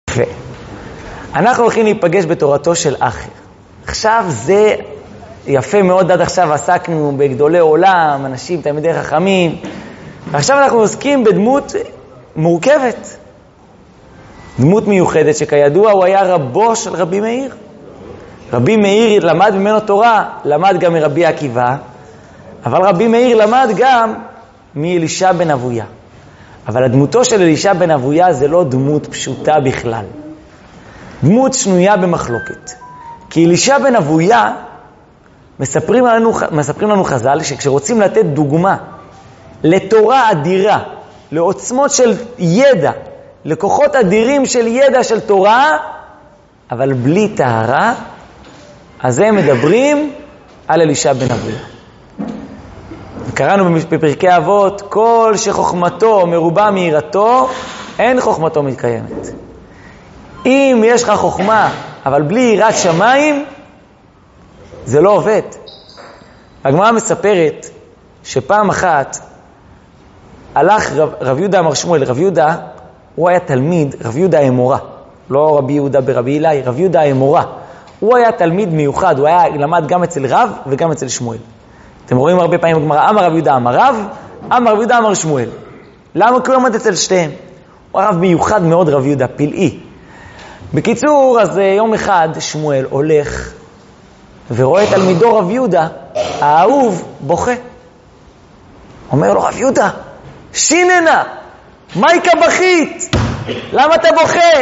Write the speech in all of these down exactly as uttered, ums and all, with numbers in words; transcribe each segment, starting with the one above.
יפה. אנחנו הולכים להיפגש בתורתו של אחר. עכשיו זה יפה מאוד, עד עכשיו עסקנו בגדולי עולם, אנשים, תלמידי חכמים, ועכשיו אנחנו עוסקים בדמות מורכבת. דמות מיוחדת שכידוע הוא היה רבו של רבי מאיר. רבי מאיר למד ממנו תורה, למד גם מרבי עקיבא, אבל רבי מאיר למד גם מאלישע בן אבויה. אבל הדמותו של אלישע בן אבויה זה לא דמות פשוטה בכלל. דמות שנויה במחלוקת. כי אלישע בן אבויה, מספרים לנו, מספרים לנו חז"ל, שכשרוצים לתת דוגמה לתורה אדירה, לעוצמות של ידע, לכוחות אדירים של ידע של תורה, אבל בלי טהרה, אז הם מדברים על אלישע בן אבויה. קראנו בפרקי אבות, כל שחוכמתו מרובה מיראתו, אין חוכמתו מתקיימת. אם יש לך חוכמה, אבל בלי יראת שמיים, זה לא עובד. הגמרא מספרת שפעם אחת הלך רב, רב יהודה אמר שמואל, רב יהודה, הוא היה תלמיד, רב יהודה האמורה, לא רבי יהודה ברבי אלי, רב יהודה האמורה. הוא היה תלמיד מיוחד, הוא היה למד גם אצל רב וגם אצל שמואל. אתם רואים הרבה פעמים בגמרא, אמר רב יהודה אמר רב, אמר רב יהודה אמר שמואל. למה? כי הוא למד אצל שתיהם. הוא הרב מיוחד מאוד, רב יהודה, פלאי. בקיצור, אז יום אחד שמואל הולך ורואה תלמידו רב יהודה, האהוב, בוכה. אומר לו, רב יהודה, שיננה, מייקה בכית, למה אתה בוכה?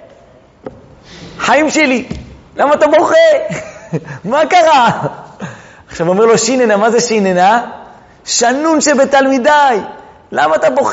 חיים שלי, למה אתה בוכה? מה קרה? עכשיו אומר לו, שיננה, מה זה שיננה? שנון שבתלמידי, למה אתה בוכה?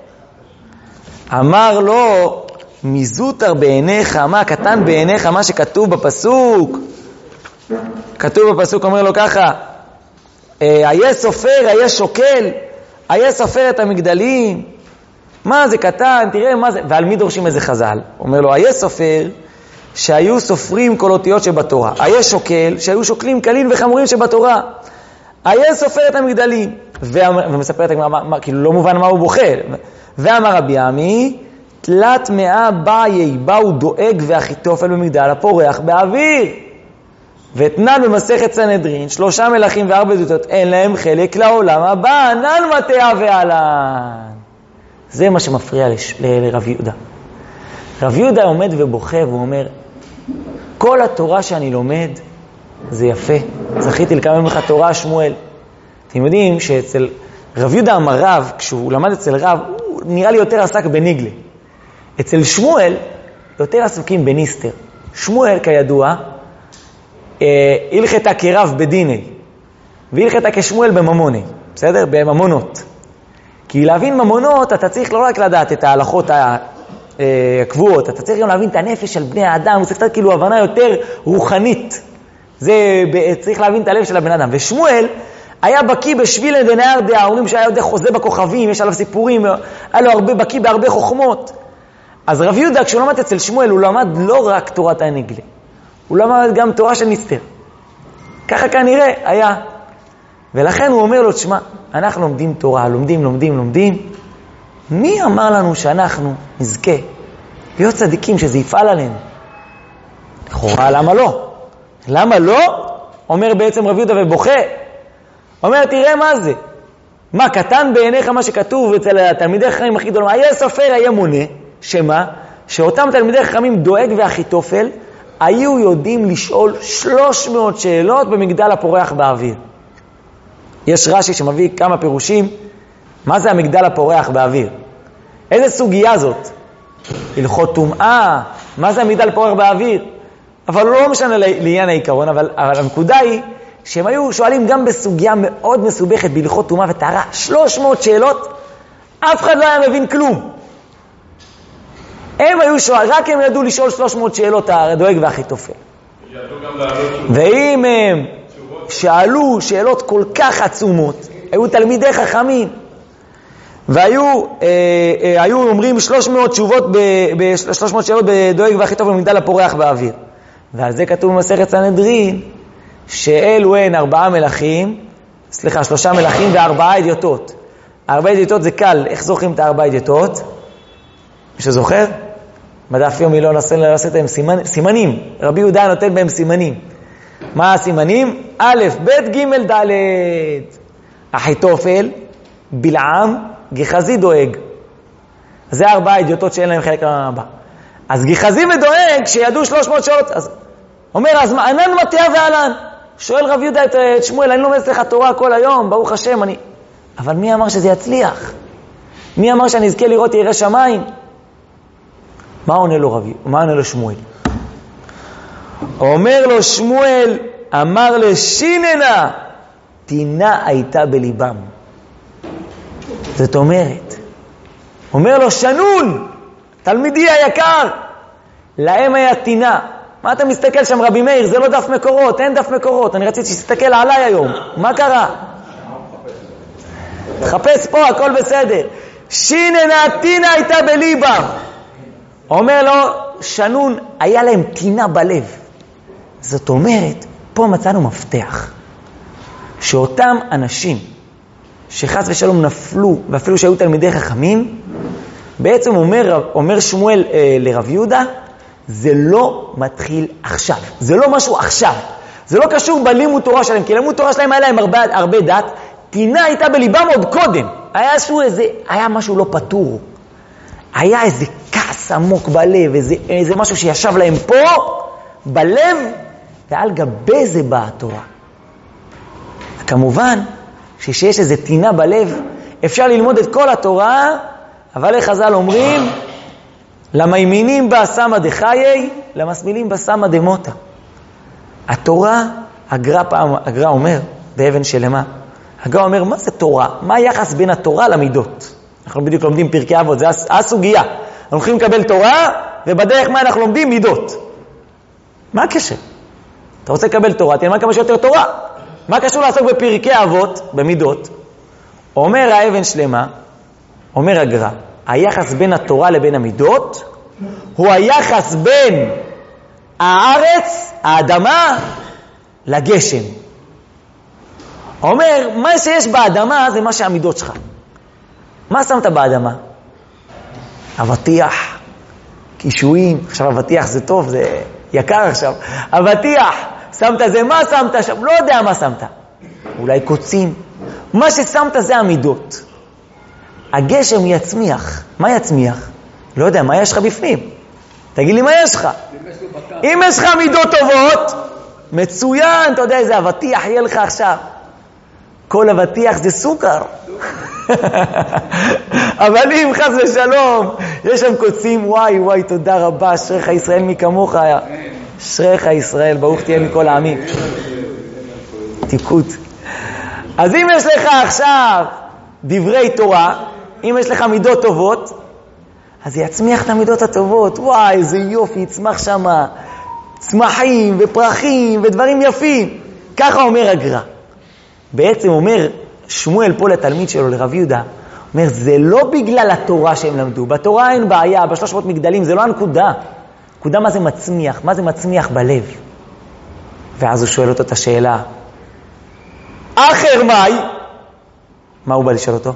אמר לו, מזוטר בעיניך, מה קטן בעיניך, מה שכתוב בפסוק. כתוב בפסוק, אומר לו ככה, היה סופר, היה שוקל, היה סופר את המגדלים. מה זה קטן, תראה מה זה. ועל מי דורשים איזה חז"ל? אומר לו, היה סופר שהיו סופרים כל אותיות שבתורה. היה שוקל שהיו שוקלים קלים וחמורים שבתורה. היה סופר את המגדלים. ומספר את הגמרא, כאילו לא מובן מה הוא בוכה. ואמר רבי עמי, תלת מאה באי, באו דואג ואחיתופל במגדל הפורח באוויר. ואתנן במסכת סנהדרין, שלושה מלכים וארבע עדותות, אין להם חלק לעולם הבא, נן מטעה ועלן. זה מה שמפריע לש... ל... לרב יהודה. רב יהודה עומד ובוכה ואומר, כל התורה שאני לומד זה יפה. זכיתי לקבל ממך תורה שמואל. אתם יודעים שאצל רב יהודה אמר רב, כשהוא למד אצל רב, הוא נראה לי יותר עסק בניגלה. אצל שמואל יותר עסוקים בניסטר. שמואל כידוע, הלכתה כרב בדיני, והלכתה כשמואל בממוני, בסדר? בממונות. כי להבין ממונות, אתה צריך לא רק לדעת את ההלכות הקבועות, אתה צריך גם להבין את הנפש של בני האדם, זה קצת כאילו הבנה יותר רוחנית. זה צריך להבין את הלב של הבן אדם. ושמואל היה בקיא בשביל דנהר דעה, אומרים שהיה יודע חוזה בכוכבים, יש עליו סיפורים, היה לו הרבה בקיא בהרבה חוכמות. אז רב יהודה, כשהוא למד אצל שמואל, הוא למד לא רק תורת הנגלה, הוא למד גם תורה של ניסטר. ככה כנראה היה. ולכן הוא אומר לו, תשמע, אנחנו לומדים תורה, לומדים, לומדים, לומדים. מי אמר לנו שאנחנו נזכה להיות צדיקים, שזה יפעל עלינו? לכאורה, למה לא? למה לא? אומר בעצם רב יהודה ובוכה. אומר, תראה מה זה. מה, קטן בעיניך מה שכתוב אצל התלמידי חכמים הכי גדולים. היה סופר, היה מונה. שמה? שאותם תלמידי חכמים דואג ואחיתופל, היו יודעים לשאול שלוש מאות שאלות במגדל הפורח באוויר. יש רש"י שמביא כמה פירושים. מה זה המגדל הפורח באוויר? איזה סוגיה זאת? הלכות טומאה. מה זה המגדל הפורח באוויר? אבל לא משנה לעניין העיקרון, אבל, אבל הנקודה היא שהם היו שואלים גם בסוגיה מאוד מסובכת בהלכות טומאה וטהרה. שלוש מאות שאלות, אף אחד לא היה מבין כלום. הם היו שואל, רק הם ידעו לשאול שלוש מאות שאלות הדואג והאחיתופל. ואם הם שאלו שאלות כל כך עצומות, היו תלמידי חכמים, והיו אה, אה, היו אומרים שלוש מאות תשובות, ב-שלוש מאות שאלות בדואג והאחיתופל במגדל הפורח באוויר. ועל זה כתוב במסכת סנהדרין, שאלו הן ארבעה מלכים, סליחה, שלושה מלכים וארבעה אדיוטות. ארבעה אדיוטות זה קל, איך זוכרים את הארבעה אדיוטות? מי שזוכר? בדף יומי לא נעשה לעשות להם סימנ... סימנים. רבי יהודה נותן בהם סימנים. מה הסימנים? א', ב', ג', ד'. אחיתופל, בלעם, גחזי דואג. זה ארבעה אידיוטות שאין להם חלק הבא. אז גחזי ודואג, שידעו שלוש מאות שעות, אז אומר, אז ענן מטיה וענן. שואל רב יהודה את, את שמואל, אני לומד אצלך תורה כל היום, ברוך השם, אני... אבל מי אמר שזה יצליח? מי אמר שאני אזכה לראות ירא שמיים? מה עונה לו רבי? מה עונה לו שמואל? אומר לו שמואל, אמר לשיננה, תינה הייתה בליבם. זאת אומרת, אומר לו שנון, תלמידי היקר, להם היה תינה. מה אתה מסתכל שם רבי מאיר? זה לא דף מקורות, אין דף מקורות. אני רציתי שתסתכל עליי היום. מה קרה? תחפש פה, הכל בסדר. שיננה תינה הייתה בליבם. אומר לו, שנון, היה להם תינה בלב. זאת אומרת, פה מצאנו מפתח. שאותם אנשים שחס ושלום נפלו, ואפילו שהיו תלמידי חכמים, בעצם אומר, אומר שמואל אה, לרב יהודה, זה לא מתחיל עכשיו. זה לא משהו עכשיו. זה לא קשור בלימוד תורה שלהם, כי לימוד תורה שלהם היה להם הרבה, הרבה דת. תינה הייתה בליבם עוד קודם. היה, איזה, היה משהו לא פתור. היה איזה כעס עמוק בלב, איזה, איזה משהו שישב להם פה, בלב, ועל גבי זה באה התורה. כמובן, שיש איזה תינה בלב, אפשר ללמוד את כל התורה, אבל לחז"ל אומרים, למיימינים בה סמא דחיי, למסמילים בה סמא דמוטה. התורה, הגר"א פעם, הגר"א אומר, באבן שלמה, הגר"א אומר, מה זה תורה? מה היחס בין התורה למידות? אנחנו בדיוק לומדים פרקי אבות, זה הסוגיה. אנחנו הולכים לקבל תורה, ובדרך מה אנחנו לומדים? מידות. מה הקשר? אתה רוצה לקבל תורה, תלמד כמה שיותר תורה. מה קשור לעסוק בפרקי אבות, במידות? אומר האבן שלמה, אומר הגר"א, היחס בין התורה לבין המידות, הוא היחס בין הארץ, האדמה, לגשם. אומר, מה שיש באדמה זה מה שהמידות שלך. מה שמת באדמה? אבטיח, קישואים, עכשיו אבטיח זה טוב, זה יקר עכשיו. אבטיח, שמת זה, מה שמת שם? לא יודע מה שמת. אולי קוצים. מה ששמת זה המידות. הגשם יצמיח. מה יצמיח? לא יודע, מה יש לך בפנים? תגיד לי מה יש לך. אם יש לך מידות טובות, מצוין, אתה יודע איזה אבטיח יהיה לך עכשיו. כל אבטיח זה סוכר. אבל אם חס ושלום, יש שם קוצים, וואי וואי, תודה רבה, אשריך ישראל מי כמוך, אשריך ישראל, ברוך תהיה מכל העמים. תיקות. אז אם יש לך עכשיו דברי תורה, אם יש לך מידות טובות, אז יצמיח את המידות הטובות. וואי, איזה יופי, יצמח שם צמחים ופרחים ודברים יפים. ככה אומר הגר"א. בעצם אומר שמואל פה לתלמיד שלו, לרב יהודה, אומר, זה לא בגלל התורה שהם למדו. בתורה אין בעיה, בשלוש מאות מגדלים, זה לא הנקודה. נקודה מה זה מצמיח, מה זה מצמיח בלב. ואז הוא שואל אותו את השאלה, אחר מאי? מה הוא בא לשאול אותו?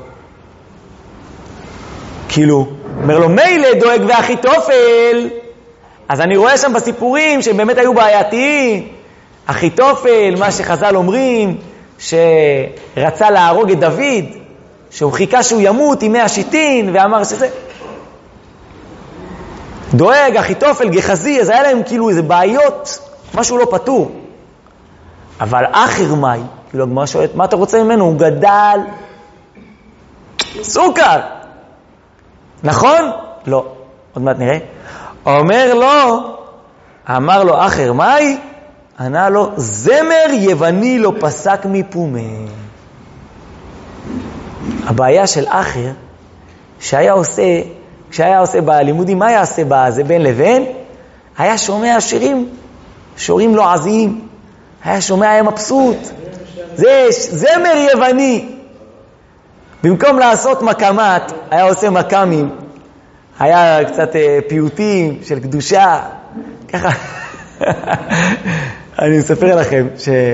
כאילו, אומר לו, מילא דואג ואחיתופל. אז אני רואה שם בסיפורים שהם באמת היו בעייתיים. אחיתופל, מה שחז"ל אומרים, שרצה להרוג את דוד, שהוא חיכה שהוא ימות עם מי השיטין, ואמר שזה. דואג, אחיתופל, גחזי, אז היה להם כאילו איזה בעיות, משהו לא פתור. אבל אחר מאי, כאילו הגמרא שואלת, מה אתה רוצה ממנו? הוא גדל סוכר. נכון? לא. עוד מעט נראה. אומר לו, אמר לו אחר מאי, ענה לו, זמר יווני לא פסק מפומה. הבעיה של אחר, שהיה עושה, כשהיה עושה בלימודים, מה היה עושה בזה בין לבין? היה שומע שירים, שורים לועזיים. היה שומע, היה מבסוט. זה זמר יווני. במקום לעשות מקמת, היה עושה מקמים. היה קצת פיוטים של קדושה. ככה. אני מספר לכם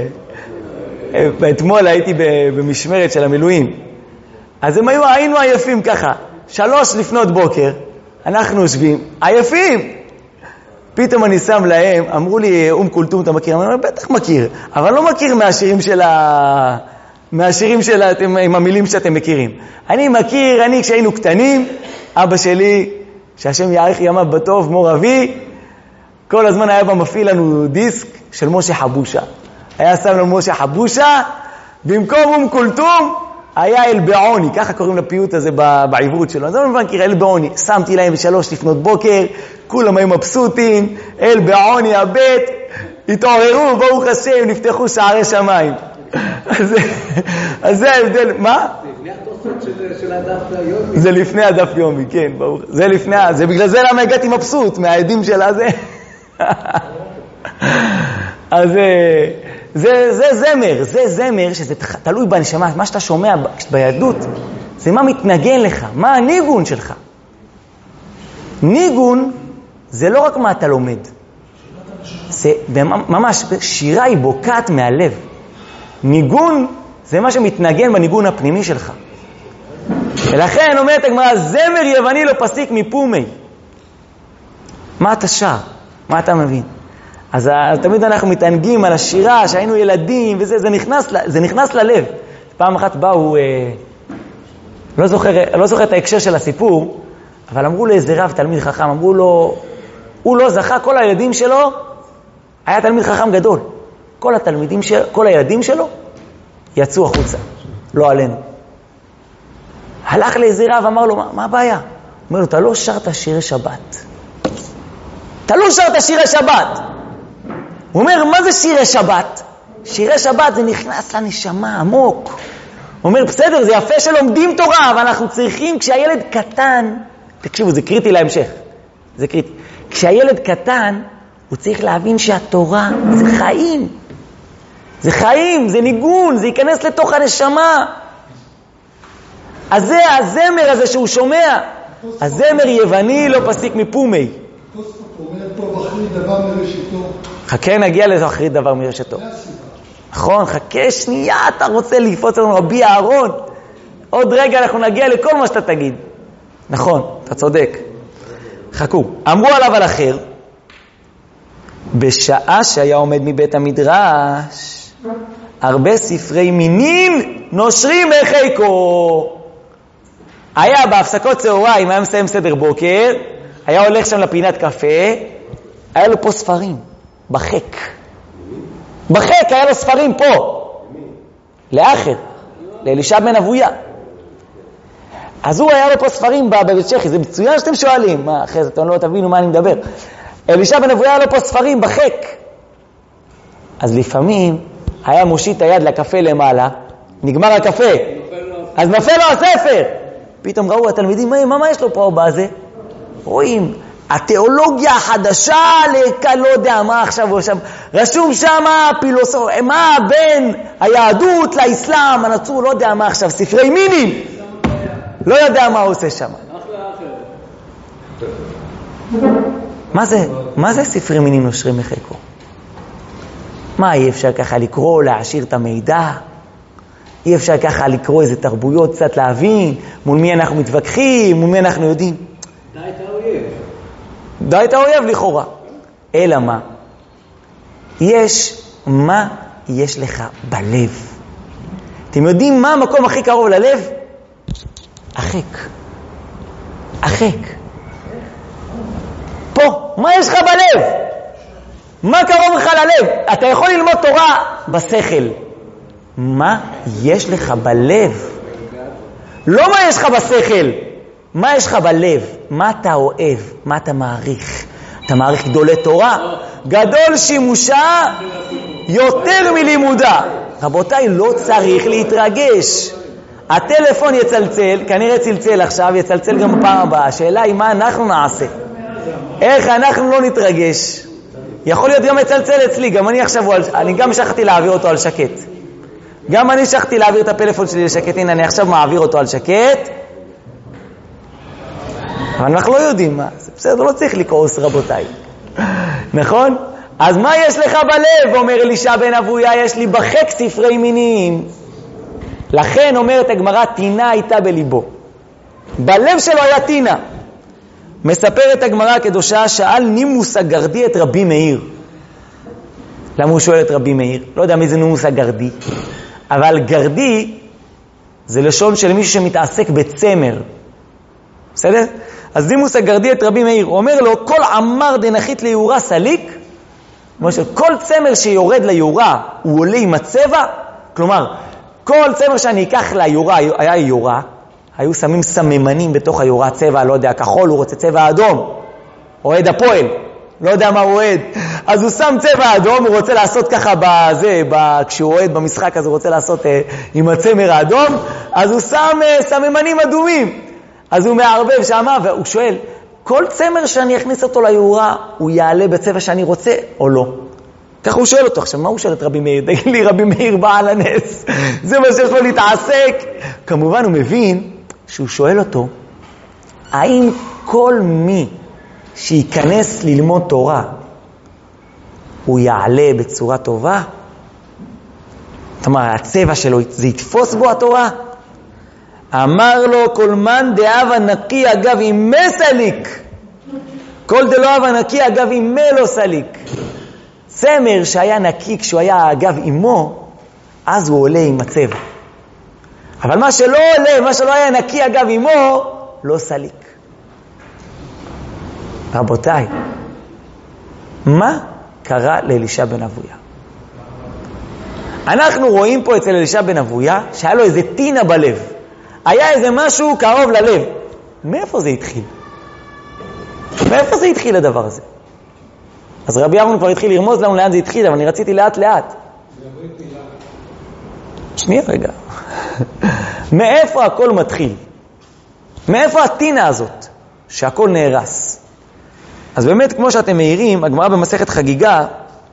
שאתמול הייתי במשמרת של המילואים. אז הם היו, היינו עייפים ככה. שלוש לפנות בוקר, אנחנו יושבים, עייפים. פתאום אני שם להם, אמרו לי, אום קולטום, אתה מכיר? אני אומר, בטח מכיר, אבל לא מכיר מהשירים של ה... מהשירים של ה... עם המילים שאתם מכירים. אני מכיר, אני כשהיינו קטנים, אבא שלי, שהשם יאריך ימיו בטוב, מור אבי, כל הזמן היה במפעיל לנו דיסק של משה חבושה. היה שם לנו משה חבושה, במקום אום קולטום, היה אל בעוני, ככה קוראים לפיוט הזה בעברית שלו. אז אני לא מכיר, אל בעוני. שמתי להם בשלוש לפנות בוקר, כולם היו מבסוטים, אל בעוני הבית, התעוררו, ברוך השם, נפתחו שערי שמיים. אז זה ההבדל, מה? זה לפני התוספות של הדף היומי. זה לפני הדף יומי, כן, ברוך. זה לפני, זה בגלל זה למה הגעתי מבסוט, מהעדים של הזה. אז זה, זה זמר, זה זמר שזה תלוי בנשמה, מה שאתה שומע ביהדות, זה מה מתנגן לך, מה הניגון שלך. ניגון זה לא רק מה אתה לומד, זה ממש, שירה היא בוקעת מהלב. ניגון זה מה שמתנגן בניגון הפנימי שלך. ולכן אומרת הגמרא, זמר יווני לא פסיק מפומי. מה אתה שר? מה אתה מבין? אז תמיד אנחנו מתענגים על השירה, שהיינו ילדים, וזה זה נכנס, זה נכנס ללב. פעם אחת באו, אה, לא זוכר, לא זוכר את ההקשר של הסיפור, אבל אמרו לאיזה רב, תלמיד חכם, אמרו לו, הוא לא זכה, כל הילדים שלו, היה תלמיד חכם גדול. כל התלמידים של, כל הילדים שלו, יצאו החוצה, לא עלינו. הלך לאיזה רב, אמר לו, מה, מה הבעיה? אומר לו, אתה לא שרת שירי שבת. אתה לא שרת שירי שבת. הוא אומר, מה זה שירי שבת? שירי שבת זה נכנס לנשמה עמוק. הוא אומר, בסדר, זה יפה שלומדים תורה, אבל אנחנו צריכים, כשהילד קטן, תקשיבו, זה קריטי להמשך, זה קריטי. כשהילד קטן, הוא צריך להבין שהתורה זה חיים. זה חיים, זה ניגון, זה ייכנס לתוך הנשמה. אז זה הזמר הזה שהוא שומע, הזמר יווני לא פסיק מפומי. תוספות אומר פה אחרי דבר מראשיתו. חכה, נגיע לזה אחרי דבר מראשיתו. נכון, חכה שנייה, אתה רוצה לקפוץ לנו רבי אהרון. עוד רגע אנחנו נגיע לכל מה שאתה תגיד. נכון, אתה צודק. חכו, אמרו עליו על אחר, בשעה שהיה עומד מבית המדרש, הרבה ספרי מינים נושרים מחיקו. היה בהפסקות צהריים, היה מסיים סדר בוקר, היה הולך שם לפינת קפה, היה לו פה ספרים, בחק. בחק היה לו ספרים פה. לאחר, לאלישע בן אבויה. אז הוא היה לו פה ספרים בבית שחי, זה מצוין שאתם שואלים. מה, אחרי זה אתם לא תבינו מה אני מדבר. אלישע בן אבויה היה לו פה ספרים בחק. אז לפעמים היה מושיט את היד לקפה למעלה, נגמר הקפה, אז נופל לו הספר. פתאום ראו התלמידים, מה, מה יש לו פה בזה? רואים, התיאולוגיה החדשה, לא יודע מה עכשיו, עכשיו רשום שם פילוסוף, מה בין היהדות לאסלאם, הנצרות, לא יודע מה עכשיו, ספרי מינים, לא יודע מה הוא עושה שם. מה זה, מה זה ספרי מינים נושרים מחיקו? מה, אי אפשר ככה לקרוא, להעשיר את המידע? אי אפשר ככה לקרוא איזה תרבויות, קצת להבין, מול מי אנחנו מתווכחים, מול מי אנחנו יודעים? די את האויב. די את האויב לכאורה. אלא מה? יש, מה יש לך בלב? אתם יודעים מה המקום הכי קרוב ללב? החק. החק. פה, מה יש לך בלב? מה קרוב לך ללב? אתה יכול ללמוד תורה בשכל. מה יש לך בלב? לא מה יש לך בשכל. מה יש לך בלב? מה אתה אוהב? מה אתה מעריך? אתה מעריך גדולי תורה? גדול שימושה יותר מלימודה. רבותיי, לא צריך להתרגש. הטלפון יצלצל, כנראה צלצל עכשיו, יצלצל גם בפעם הבאה. השאלה היא מה אנחנו נעשה. איך אנחנו לא נתרגש. יכול להיות גם יצלצל אצלי, גם אני עכשיו, אני גם שכחתי להעביר אותו על שקט. גם אני שכחתי להעביר את הפלאפון שלי לשקט, הנה אני עכשיו מעביר אותו על שקט. אבל אנחנו לא יודעים מה, זה בסדר, לא צריך לקרוס רבותיי. נכון? אז מה יש לך בלב? אומר אלישע בן אבויה, יש לי בחק ספרי מינים. לכן אומרת הגמרא, תינה הייתה בליבו. בלב שלו היה תינה. מספרת הגמרא הקדושה, שאל נימוס הגרדי את רבי מאיר. למה הוא שואל את רבי מאיר? לא יודע מי זה נימוס הגרדי, אבל גרדי זה לשון של מישהו שמתעסק בצמר. בסדר? אז נימוס הגרדי את רבי מאיר, הוא אומר לו, כל עמר דנחית ליורה סליק, כל צמר שיורד ליורה הוא עולה עם הצבע, כלומר, כל צמר שאני אקח ליורה, היה יורה, היו שמים סממנים בתוך היורה, צבע, לא יודע, כחול, הוא רוצה צבע אדום, אוהד הפועל, לא יודע מה הוא אוהד, אז הוא שם צבע אדום, הוא רוצה לעשות ככה בזה, כשהוא אוהד במשחק, אז הוא רוצה לעשות אה, עם הצמר האדום, אז הוא שם אה, סממנים אדומים, אז הוא מערבב שמה, והוא שואל, כל צמר שאני אכניס אותו ליורה, הוא יעלה בצבע שאני רוצה או לא? ככה הוא שואל אותו. עכשיו, מה הוא שואל את רבי מאיר? תגיד לי, רבי מאיר בעל הנס, זה מה שיש לו להתעסק. כמובן הוא מבין שהוא שואל אותו, האם כל מי שייכנס ללמוד תורה, הוא יעלה בצורה טובה? זאת אומרת, הצבע שלו, זה יתפוס בו התורה? אמר לו, כל מן דאבה נקי אגב אימה סליק, כל דלא אבה נקי אגב אימה לא סליק. צמר שהיה נקי כשהוא היה אגב אימו, אז הוא עולה עם הצבע. אבל מה שלא עולה, מה שלא היה נקי אגב אימו, לא סליק. רבותיי, מה קרה לאלישע בן אבויה? אנחנו רואים פה אצל אלישע בן אבויה שהיה לו איזה טינה בלב. היה איזה משהו קרוב ללב. מאיפה זה התחיל? מאיפה זה התחיל הדבר הזה? אז רבי אהרון כבר התחיל לרמוז לנו לאן זה התחיל, אבל אני רציתי לאט לאט. שנייה רגע. מאיפה הכל מתחיל? מאיפה הטינה הזאת שהכל נהרס? אז באמת, כמו שאתם מעירים, הגמרא במסכת חגיגה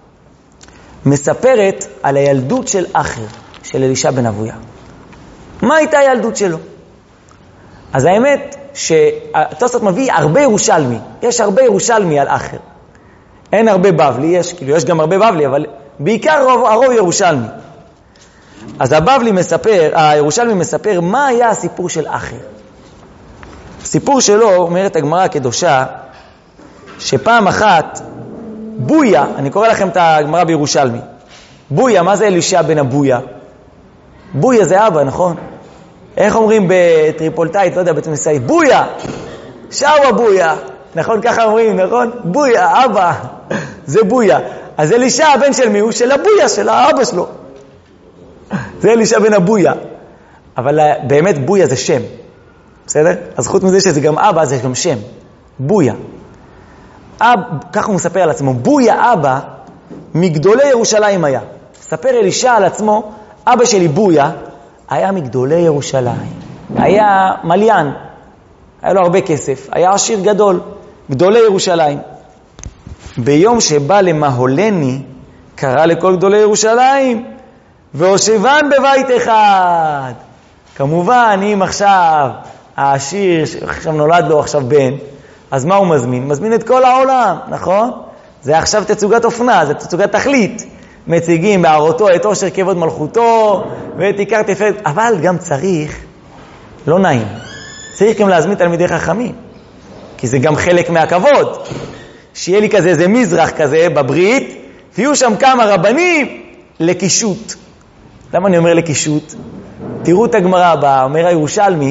מספרת על הילדות של אחר, של אלישע בן אבויה. מה הייתה הילדות שלו? אז האמת שהתוספות מביא הרבה ירושלמי. יש הרבה ירושלמי על אחר. אין הרבה בבלי, יש, כאילו יש גם הרבה בבלי, אבל בעיקר הרוב, הרוב ירושלמי. אז הבבלי מספר, הירושלמי מספר מה היה הסיפור של אחר. הסיפור שלו, אומרת הגמרא הקדושה, שפעם אחת בויה, אני קורא לכם את הגמרא בירושלמי, בויה, מה זה אלישע בן אבויה? בויה זה אבא, נכון? איך אומרים בטריפולטאית, לא יודע, בתוניסאית, בויה, שאווה בויה, נכון? ככה אומרים, נכון? בויה, אבא, זה בויה. אז אלישע הבן של מי הוא? של הבויה, של האבא שלו. זה אלישע בן אבויה. אבל באמת בויה זה שם, בסדר? אז חוץ מזה שזה גם אבא, זה גם שם, בויה. אב, ככה הוא מספר על עצמו, בויה אבא מגדולי ירושלים היה. מספר אלישע על עצמו, אבא שלי בויה היה מגדולי ירושלים, היה מליין, היה לו הרבה כסף, היה עשיר גדול, גדולי ירושלים. ביום שבא למהולני, קרא לכל גדולי ירושלים, והושבן בבית אחד. כמובן, אם עכשיו העשיר, עכשיו נולד לו עכשיו בן, אז מה הוא מזמין? מזמין את כל העולם, נכון? זה עכשיו תצוגת אופנה, זה תצוגת תכלית. מציגים בערותו את עושר כבוד מלכותו, ואת עיקר תפארת, אבל גם צריך, לא נעים, צריך גם להזמין תלמידי חכמים, כי זה גם חלק מהכבוד, שיהיה לי כזה איזה מזרח כזה בברית, ויהיו שם כמה רבנים לקישוט. למה אני אומר לקישוט? תראו את הגמרא הבאה, אומר הירושלמי,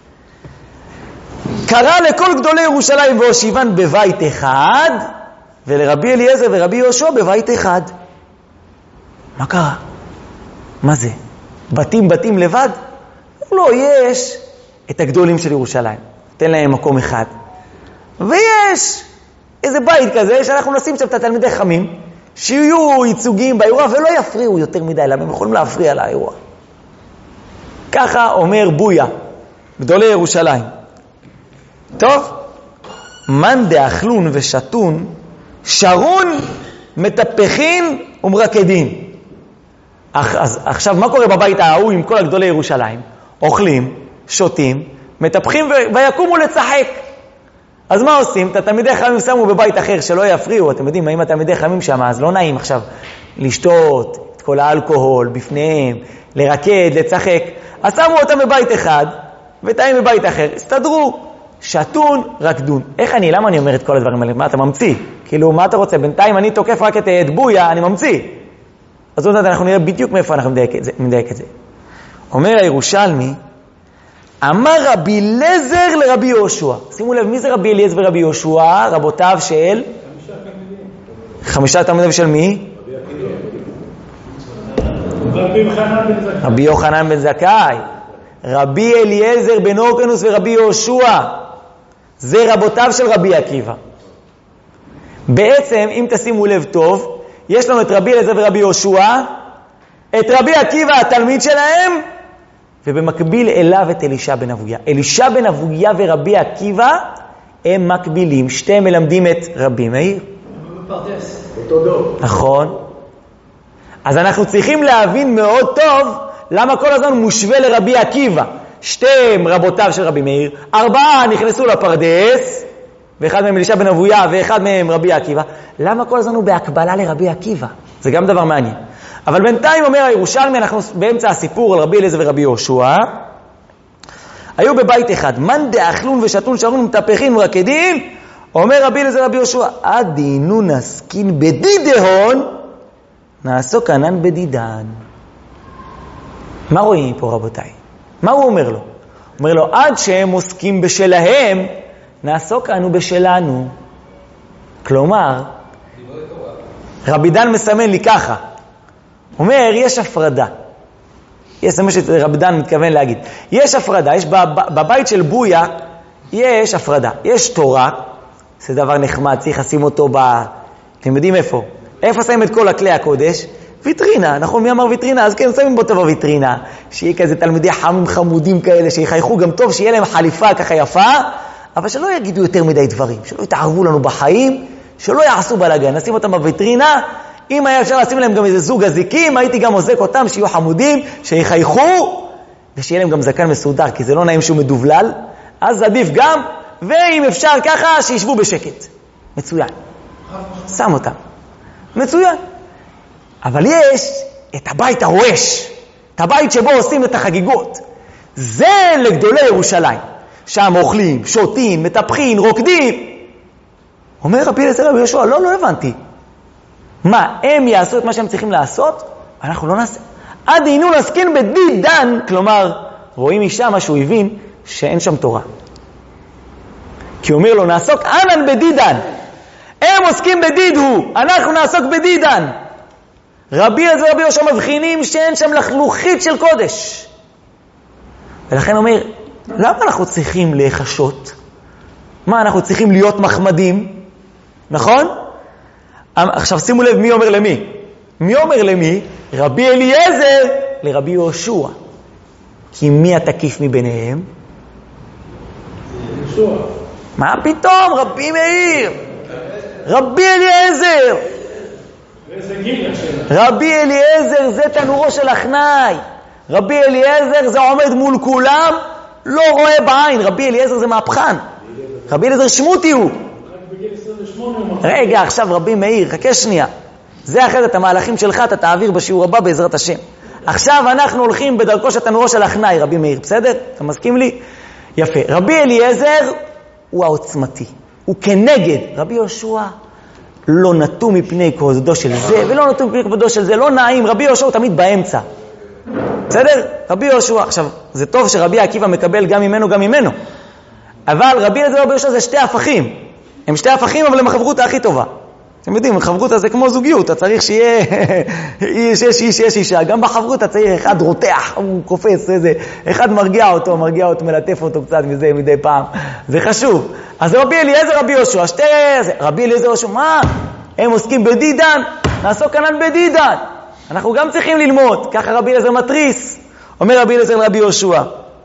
קרא לכל גדולי ירושלים והושיבן בבית אחד, ולרבי אליעזר ורבי יהושע בבית אחד. מה קרה? מה זה? בתים בתים לבד? לא, יש את הגדולים של ירושלים, תן להם מקום אחד, ויש איזה בית כזה שאנחנו נשים שם את התלמידי חכמים שיהיו ייצוגים באירוע ולא יפריעו יותר מדי, למה הם יכולים להפריע לאירוע. ככה אומר בויה, גדולי ירושלים. טוב, מן דאכלון ושתון, שרון מטפחין ומרקדין. אז עכשיו מה קורה בבית ההוא עם כל הגדולי ירושלים? אוכלים, שותים, מטפחים ויקומו לצחק. אז מה עושים? את התלמידי חכמים שמו בבית אחר שלא יפריעו. אתם יודעים, אם התלמידי חכמים שם, אז לא נעים עכשיו לשתות את כל האלכוהול בפניהם, לרקד, לצחק. אז שמו אותם בבית אחד, ותאים בבית אחר. הסתדרו. שתון, רקדון. איך אני, למה אני אומר את כל הדברים האלה? מה אתה ממציא? כאילו, מה אתה רוצה? בינתיים אני תוקף רק את, את בויה, אני ממציא. אז זאת אומרת, אנחנו נראה בדיוק מאיפה אנחנו מדייק את זה. מדייק את זה. אומר הירושלמי, אמר רבי אליעזר לרבי יהושע. שימו לב, מי זה רבי אליעזר ורבי יהושע? רבותיו של? חמישה תלמידיו של מי? רבי יוחנן בן זכאי. רבי אליעזר בן הורקנוס ורבי יהושע. זה רבותיו של רבי עקיבא. בעצם, אם תשימו לב טוב, יש לנו את רבי אליעזר ורבי יהושע, את רבי עקיבא התלמיד שלהם, ובמקביל אליו את אלישע בן אבויה. אלישע בן אבויה ורבי עקיבא הם מקבילים, שתיהם מלמדים את רבי מאיר. אותו דור. נכון. אז אנחנו צריכים להבין מאוד טוב למה כל הזמן מושווה לרבי עקיבא. שתיהם רבותיו של רבי מאיר, ארבעה נכנסו לפרדס, ואחד מהם אלישע בן אבויה ואחד מהם רבי עקיבא. למה כל הזמן הוא בהקבלה לרבי עקיבא? זה גם דבר מעניין. אבל בינתיים אומר הירושלמי, אנחנו באמצע הסיפור על רבי אליעזר ורבי יהושע, היו בבית אחד, מן דאכלון ושתון שרון ומטפחין ורקדין, אומר רבי אליעזר ורבי יהושע, עדינו נסכין בדידהון, נעסוק ענן בדידן. מה רואים פה רבותיי? מה הוא אומר לו? הוא אומר לו, עד שהם עוסקים בשלהם, נעסוק אנו בשלנו. כלומר, רבי דן מסמן לי ככה, אומר, יש הפרדה. יש מה שרבי דן מתכוון להגיד. יש הפרדה, יש בבית של בויה, יש הפרדה. יש תורה, זה דבר נחמד, צריך לשים אותו ב... אתם יודעים איפה? איפה שמים את כל הכלי הקודש? ויטרינה, נכון? מי אמר ויטרינה? אז כן, שמים בו טוב בוויטרינה. שיהיה כזה תלמידי חמים חמודים כאלה, שיחייכו גם טוב, שיהיה להם חליפה ככה יפה, אבל שלא יגידו יותר מדי דברים, שלא יתערבו לנו בחיים, שלא יעשו בלגן. נשים אותם בוויטרינה, אם היה אפשר לשים להם גם איזה זוג הזיקים, הייתי גם עוזק אותם שיהיו חמודים, שיחייכו, ושיהיה להם גם זקן מסודר, כי זה לא נעים שהוא מדובלל, אז עדיף גם, ואם אפשר ככה, שישבו בשקט. מצוין. שם אותם. מצוין. אבל יש את הבית הרועש, את הבית שבו עושים את החגיגות. זה לגדולי ירושלים. שם אוכלים, שותים, מטפחים, רוקדים. אומר רבי אליעזר רבי יהושע, לא, לא הבנתי. מה, הם יעשו את מה שהם צריכים לעשות? אנחנו לא נעשה. עד אינו נסכין בדידן, כלומר, רואים אישה מה שהוא הבין, שאין שם תורה. כי הוא אומר לו, נעסוק ענן בדידן. הם עוסקים בדידו, אנחנו נעסוק בדידן. רבי אליעזר ורבי יהושע מבחינים שאין שם לחלוכית של קודש. ולכן הוא אומר, למה אנחנו צריכים להיחשות? מה, אנחנו צריכים להיות מחמדים? נכון? עכשיו שימו לב מי אומר למי. מי אומר למי? רבי אליעזר לרבי יהושע. כי מי התקיף מביניהם? יהושע. מה פתאום? רבי מאיר. רבי אליעזר. רבי אליעזר זה תנורו של החנאי. רבי אליעזר זה עומד מול כולם, לא רואה בעין. רבי אליעזר זה מהפכן. רבי אליעזר שמותי הוא. רגע, עכשיו רבי מאיר, חכה שנייה. זה אחרת המהלכים שלך, אתה תעביר בשיעור הבא בעזרת השם. עכשיו אנחנו הולכים בדרכו של תנורו של החנאי, רבי מאיר, בסדר? אתה מסכים לי? יפה. רבי אליעזר הוא העוצמתי. הוא כנגד. רבי יהושע לא נטו מפני כבודו של זה, ולא נטו מפני כבודו של זה, לא נעים. רבי יהושע הוא תמיד באמצע. בסדר? רבי יהושע, עכשיו, זה טוב שרבי עקיבא מקבל גם ממנו, גם ממנו. אבל רבי אליעזר ורבי יהושע זה שתי הפכים. הם שתי הפכים, אבל הם החברותא הכי טובה. אתם יודעים, החברותא זה כמו זוגיות, אתה צריך שיהיה, יש איש, יש אישה, גם בחברותא צריך אחד רותח, הוא קופץ, איזה, אחד מרגיע אותו, מרגיע אותו, מלטף אותו קצת מזה מדי פעם, זה חשוב. אז רבי אליעזר, רבי יהושע, שתי, רבי אליעזר ורבי יהושע, מה? הם עוסקים בדידן, נעסוק ענן בדידן. אנחנו גם צריכים ללמוד, ככה רבי אליעזר מטריס, אומר רבי אליעזר לרבי יהושע.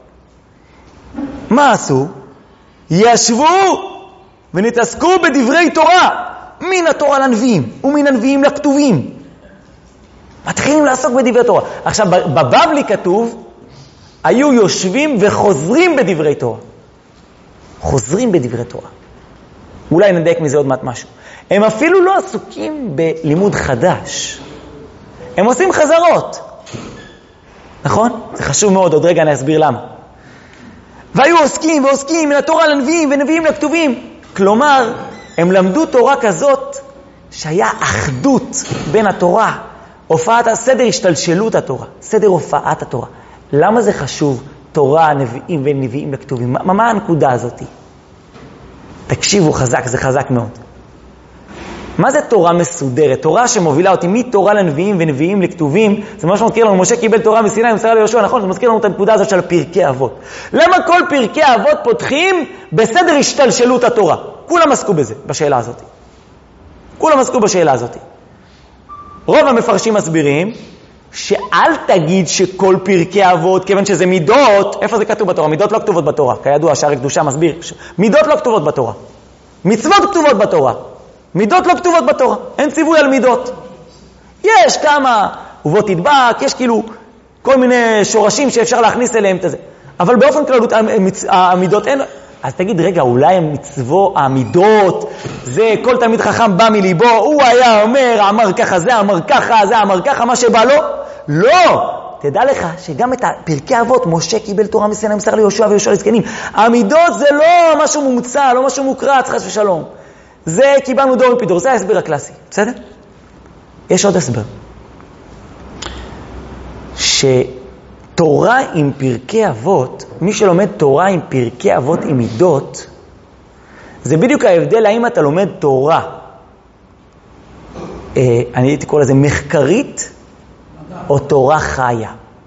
מה עשו? ישבו ונתעסקו בדברי תורה, מן התורה לנביאים ומן הנביאים לכתובים. מתחילים לעסוק בדברי תורה. עכשיו, בבבלי כתוב, היו יושבים וחוזרים בדברי תורה. חוזרים בדברי תורה. אולי נדייק מזה עוד מעט משהו. הם אפילו לא עסוקים בלימוד חדש. הם עושים חזרות. נכון? זה חשוב מאוד, עוד רגע אני אסביר למה. והיו עוסקים ועוסקים מן התורה לנביאים ונביאים לכתובים. כלומר, הם למדו תורה כזאת שהיה אחדות בין התורה, הופעת, סדר השתלשלות התורה, סדר הופעת התורה. למה זה חשוב, תורה, נביאים ונביאים לכתובים? מה, מה הנקודה הזאת? תקשיבו חזק, זה חזק מאוד. מה זה תורה מסודרת? תורה שמובילה אותי מתורה לנביאים ונביאים לכתובים. זה ממש מזכיר לנו, משה קיבל תורה מסיני ומסרה ליהושע, נכון? זה מזכיר לנו את הנקודה הזאת של פרקי אבות. למה כל פרקי אבות פותחים בסדר השתלשלות התורה? כולם עסקו בזה, בשאלה הזאת. כולם עסקו בשאלה הזאת. רוב המפרשים מסבירים שאל תגיד שכל פרקי אבות, כיוון שזה מידות, איפה זה כתוב בתורה? מידות לא כתובות בתורה. כידוע, שער הקדושה מסביר. מידות לא כתובות בתורה. מצוות כתובות בתורה. מידות לא כתובות בתורה. אין ציווי על מידות. יש כמה, ובוא תדבק, יש כאילו כל מיני שורשים שאפשר להכניס אליהם את זה. אבל באופן כללות, המידות אין... אז תגיד, רגע, אולי המצוות, המידות, זה כל תלמיד חכם בא מליבו, הוא היה אומר, אמר ככה, זה אמר ככה, זה אמר ככה, מה שבא לו? לא! תדע לך שגם את פרקי אבות, משה קיבל תורה מסיני ומסר ליהושע ויהושע לזקנים. המידות זה לא משהו מומצא, לא משהו מוקרץ, חס ושלום. זה קיבלנו דור מפי דור, זה ההסבר הקלאסי, בסדר? יש עוד הסבר. שתורה עם פרקי אבות, מי שלומד תורה עם פרקי אבות עם מידות, זה בדיוק ההבדל האם אתה לומד תורה, אה, אני הייתי קורא לזה מחקרית, או תורה חיה.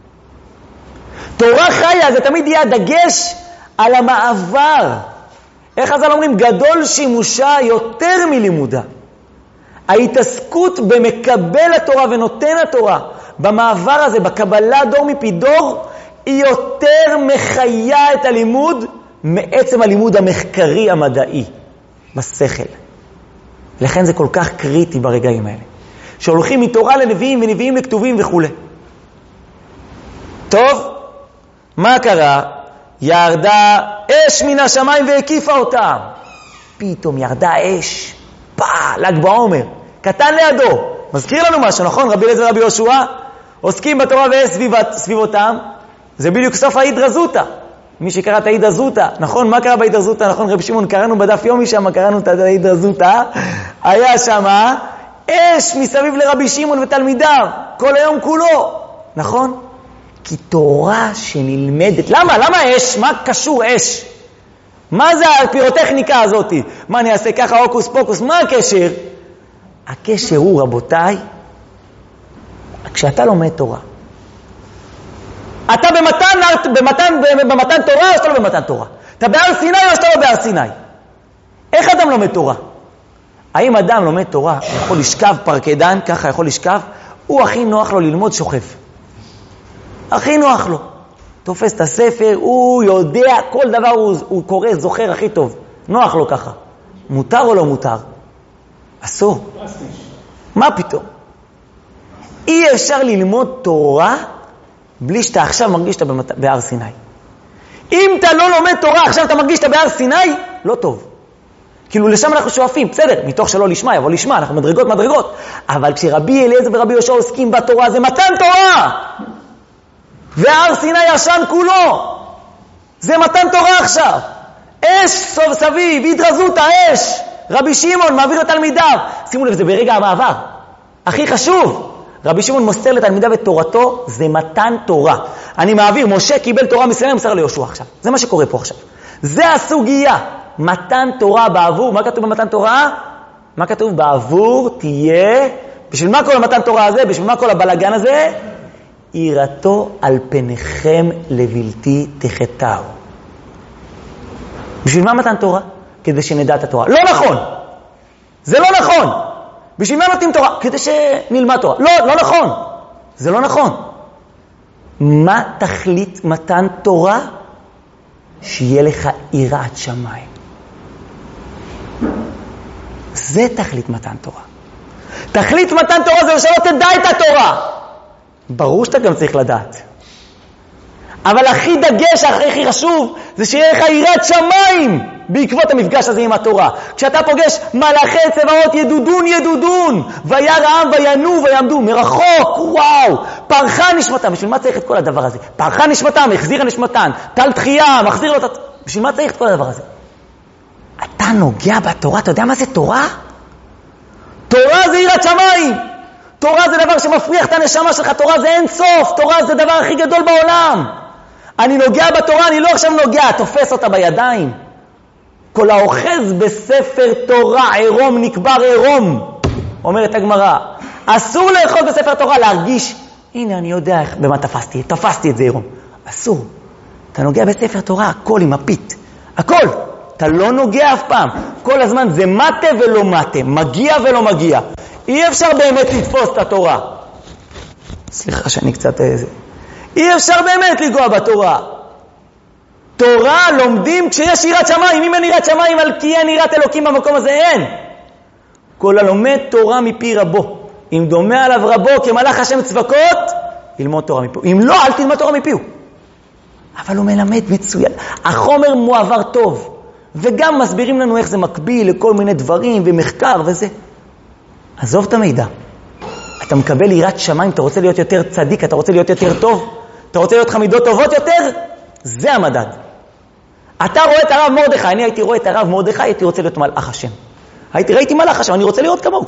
תורה חיה זה תמיד יהיה דגש על המעבר. איך אז אומרים? גדול שימושה יותר מלימודה. ההתעסקות במקבל התורה ונותן התורה, במעבר הזה, בקבלה דור מפי דור, היא יותר מחיה את הלימוד מעצם הלימוד המחקרי המדעי, בשכל. לכן זה כל כך קריטי ברגעים האלה. שהולכים מתורה לנביאים ונביאים לכתובים וכו'. טוב, מה קרה? ירדה אש מן השמיים והקיפה אותם. פתאום ירדה אש, פע, ל"ג בעומר, קטן לידו. מזכיר לנו משהו, נכון? רבי אליעזר ורבי יהושע עוסקים בתורה ואש סביבותם. זה בדיוק סוף ההידרא זוטא. מי שקרא את ההידרא זוטא, נכון? מה קרה בהידרא זוטא? נכון, רבי שמעון, קראנו בדף יומי שם, קראנו את ההידרא זוטא. היה שם אש מסביב לרבי שמעון ותלמידיו, כל היום כולו. נכון? כי תורה שנלמדת, למה? למה אש? מה קשור אש? מה זה הפירוטכניקה הזאת? מה אני אעשה ככה, אוקוס פוקוס? מה הקשר? הקשר הוא, רבותיי, כשאתה לומד תורה, אתה במתן, במתן, במתן תורה או שאתה לא במתן תורה? אתה בהר סיני או שאתה לא בהר סיני? איך אדם לומד תורה? האם אדם לומד תורה יכול לשכב פרקדן, ככה יכול לשכב? הוא הכי נוח לו ללמוד שוכב. הכי נוח לו. תופס את הספר, הוא יודע, כל דבר הוא, הוא קורא, זוכר הכי טוב. נוח לו ככה. מותר או לא מותר? אסור. מה פתאום? אי אפשר ללמוד תורה בלי שאתה עכשיו מרגיש שאתה בהר סיני. אם אתה לא לומד תורה, עכשיו אתה מרגיש שאתה בהר סיני, לא טוב. כאילו לשם אנחנו שואפים, בסדר, מתוך שלא לשמה, יבוא לשמה, אנחנו מדרגות מדרגות. אבל כשרבי אליעזר ורבי יהושע עוסקים בתורה, זה מתן תורה. והר סיני ישן כולו. זה מתן תורה עכשיו. אש סוב סביב, הידרא זוטא, אש. רבי שמעון מעביר לתלמידיו. שימו לב, זה ברגע המעבר. הכי חשוב. רבי שמעון מוסר לתלמידיו את תורתו, זה מתן תורה. אני מעביר, משה קיבל תורה מסיני ומסר ליהושע עכשיו. זה מה שקורה פה עכשיו. זה הסוגיה. מתן תורה בעבור, מה כתוב במתן תורה? מה כתוב? בעבור תהיה, בשביל מה כל המתן תורה הזה? בשביל מה כל הבלגן הזה? יראתו על פניכם לבלתי תחתהו. בשביל מה מתן תורה? כדי שנדע את התורה. לא נכון! זה לא נכון! בשביל מה נותנים תורה? כדי שנלמד תורה. לא, לא נכון! זה לא נכון. מה תכלית מתן תורה? שיהיה לך יראת שמיים. זה תכלית מתן תורה. תכלית מתן תורה זה שלא תדע את התורה. ברור שאתה גם צריך לדעת. אבל הכי דגש, הכי חשוב, זה שיהיה לך יראת שמיים בעקבות המפגש הזה עם התורה. כשאתה פוגש מלאכי צבאות ידודון ידודון, ויר העם וינו ויעמדו מרחוק, וואו, פרחה נשמתם. בשביל מה צריך את כל הדבר הזה? פרחה נשמתם, החזירה נשמתן, תל תחייה, מחזיר לו את... בשביל מה צריך את כל הדבר הזה? אתה נוגע בתורה, אתה יודע מה זה תורה? תורה זה יראת שמיים. תורה זה דבר שמפריח את הנשמה שלך, תורה זה אין סוף, תורה זה דבר הכי גדול בעולם. אני נוגע בתורה, אני לא עכשיו נוגע, תופס אותה בידיים. כל האוחז בספר תורה עירום נקבר עירום, אומרת הגמרא. אסור לאחוז בספר תורה, להרגיש, הנה אני יודע במה תפסתי, תפסתי את זה עירום. אסור. אתה נוגע בספר תורה, הכל עם הפית, הכל. אתה לא נוגע אף פעם. כל הזמן זה מטה ולא מטה, מגיע ולא מגיע. אי אפשר באמת לתפוס את התורה. סליחה שאני קצת איזה. אי אפשר באמת לגוע בתורה. תורה לומדים כשיש יראת שמיים. אם אין יראת שמיים, על כי אין יראת אלוקים במקום הזה, אין. כל הלומד תורה מפי רבו. אם דומה עליו רבו כמלאך השם צבקות, ילמוד תורה מפיו. אם לא, אל תלמד תורה מפיו. אבל הוא מלמד מצוין. החומר מועבר טוב. וגם מסבירים לנו איך זה מקביל לכל מיני דברים ומחקר וזה. עזוב את המידע. אתה מקבל יראת שמיים, אתה רוצה להיות יותר צדיק, אתה רוצה להיות יותר טוב, אתה רוצה להיות חמידות טובות יותר, זה המדד. אתה רואה את הרב מרדכי, אני הייתי רואה את הרב מרדכי, הייתי רוצה להיות מלאך השם. הייתי ראיתי מלאך השם, אני רוצה להיות כמוהו.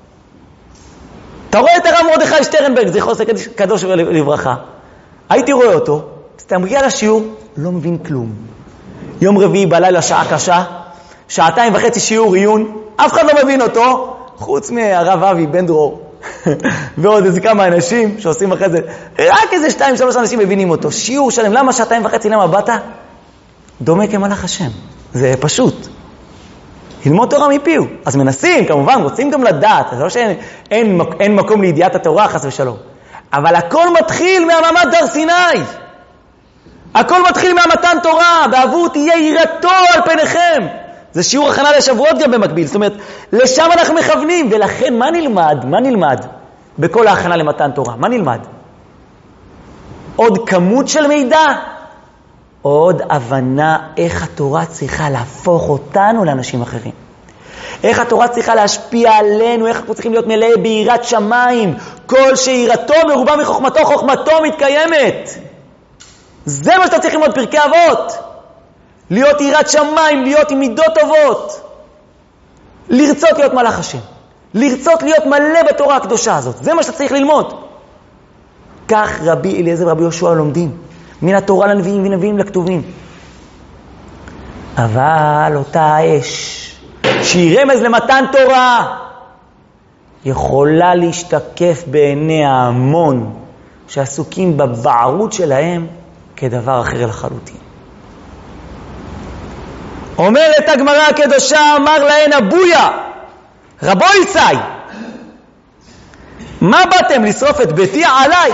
אתה רואה את הרב מרדכי שטרנברג, זכרו קדוש לברכה. הייתי רואה אותו, אתה מגיע לשיעור, לא מבין כלום. יום רביעי בלילה שעה קשה, שעתיים וחצי שיעור עיון, אף אחד לא מבין אותו, חוץ מהרב אבי בן דרור, ועוד איזה כמה אנשים שעושים אחרי זה, רק איזה שתיים, שלוש אנשים מבינים אותו. שיעור שלם, למה שעתיים וחצי, למה באת? דומה כמלאך השם. זה פשוט. ללמוד תורה מפיו. אז מנסים, כמובן, רוצים גם לדעת. זה לא שאין אין, אין מקום לידיעת התורה, חס ושלום. אבל הכל מתחיל מהמעמד דר סיני. הכל מתחיל מהמתן תורה. בעבור תהיה יראתו על פניכם. זה שיעור הכנה לשבועות גם במקביל. זאת אומרת, לשם אנחנו מכוונים. ולכן, מה נלמד? מה נלמד? בכל ההכנה למתן תורה. מה נלמד? עוד כמות של מידע? עוד הבנה איך התורה צריכה להפוך אותנו לאנשים אחרים. איך התורה צריכה להשפיע עלינו, איך אנחנו צריכים להיות מלאי ביראת שמיים. כל שיראתו מרובה מחוכמתו, חוכמתו מתקיימת. זה מה שאתה צריך ללמוד פרקי אבות. להיות יראת שמיים, להיות עם מידות טובות. לרצות להיות מלאך השם. לרצות להיות מלא בתורה הקדושה הזאת. זה מה שאתה צריך ללמוד. כך רבי אליעזר ורבי יהושע לומדים. מן התורה לנביאים ונביאים לכתובים. אבל אותה האש שהיא רמז למתן תורה יכולה להשתקף בעיני ההמון שעסוקים בבערות שלהם כדבר אחר לחלוטין. אומרת הגמרא הקדושה, אמר להן אבויה, רבו יצאי, מה באתם לשרוף את ביתי עליי?